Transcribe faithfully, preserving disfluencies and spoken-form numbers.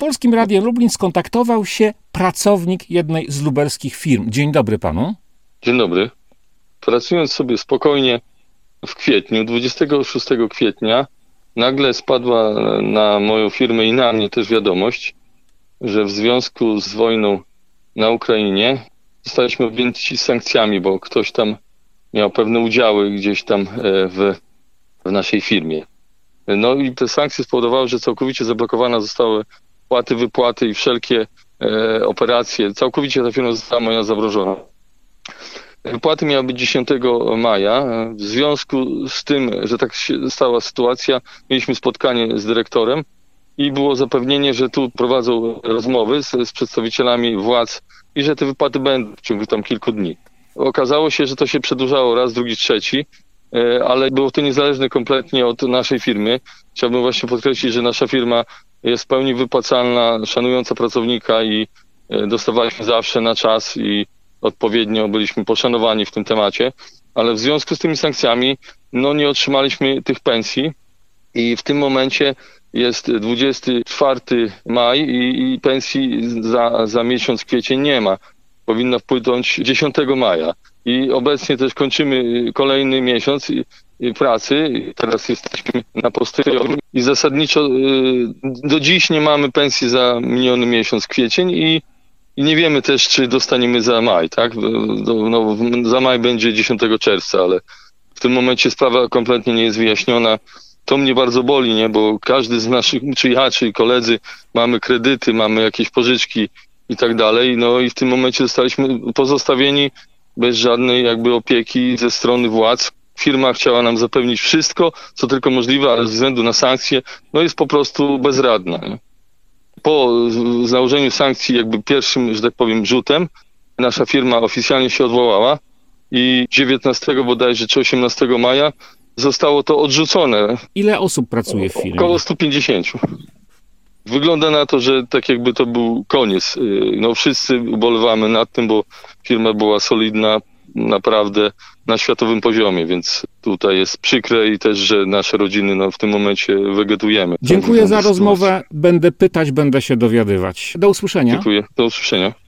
Polskim Radiem Lublin skontaktował się pracownik jednej z lubelskich firm. Dzień dobry panu. Dzień dobry. Pracując sobie spokojnie w kwietniu, dwudziestego szóstego kwietnia, nagle spadła na moją firmę i na mnie też wiadomość, że w związku z wojną na Ukrainie zostaliśmy objęci sankcjami, bo ktoś tam miał pewne udziały gdzieś tam w, w naszej firmie. No i te sankcje spowodowały, że całkowicie zablokowane zostały płaty, wypłaty i wszelkie e, operacje. Całkowicie ta firma została moja zamrożona. Wypłaty miały być dziesiątego maja. W związku z tym, że tak się stała sytuacja, mieliśmy spotkanie z dyrektorem i było zapewnienie, że tu prowadzą rozmowy z, z przedstawicielami władz i że te wypłaty będą w ciągu tam kilku dni. Okazało się, że to się przedłużało raz, drugi, trzeci, ale było to niezależne kompletnie od naszej firmy. Chciałbym właśnie podkreślić, że nasza firma jest w pełni wypłacalna, szanująca pracownika i dostawaliśmy zawsze na czas i odpowiednio byliśmy poszanowani w tym temacie, ale w związku z tymi sankcjami no nie otrzymaliśmy tych pensji i w tym momencie jest dwudziesty czwarty maj i, i pensji za, za miesiąc kwiecień nie ma. Powinna wpłynąć dziesiątego maja. I obecnie też kończymy kolejny miesiąc pracy. Teraz jesteśmy na postoju i zasadniczo do dziś nie mamy pensji za miniony miesiąc kwiecień i, i nie wiemy też, czy dostaniemy za maj, tak? No, za maj będzie dziesiątego czerwca, ale w tym momencie sprawa kompletnie nie jest wyjaśniona. To mnie bardzo boli, nie? Bo każdy z naszych, czy ja, czy koledzy, mamy kredyty, mamy jakieś pożyczki i tak dalej. No i w tym momencie zostaliśmy pozostawieni bez żadnej jakby opieki ze strony władz. Firma chciała nam zapewnić wszystko, co tylko możliwe, ale ze względu na sankcje, no jest po prostu bezradna. Nie? Po nałożeniu sankcji jakby pierwszym, że tak powiem, rzutem, nasza firma oficjalnie się odwołała i dziewiętnastego bodajże czy osiemnastego maja zostało to odrzucone. Ile osób pracuje w firmie? Około stu pięćdziesięciu. Wygląda na to, że tak jakby to był koniec. No wszyscy ubolewamy nad tym, bo firma była solidna naprawdę na światowym poziomie, więc tutaj jest przykre i też, że nasze rodziny no, w tym momencie wegetujemy. Dziękuję za rozmowę. Będę pytać, będę się dowiadywać. Do usłyszenia. Dziękuję. Do usłyszenia.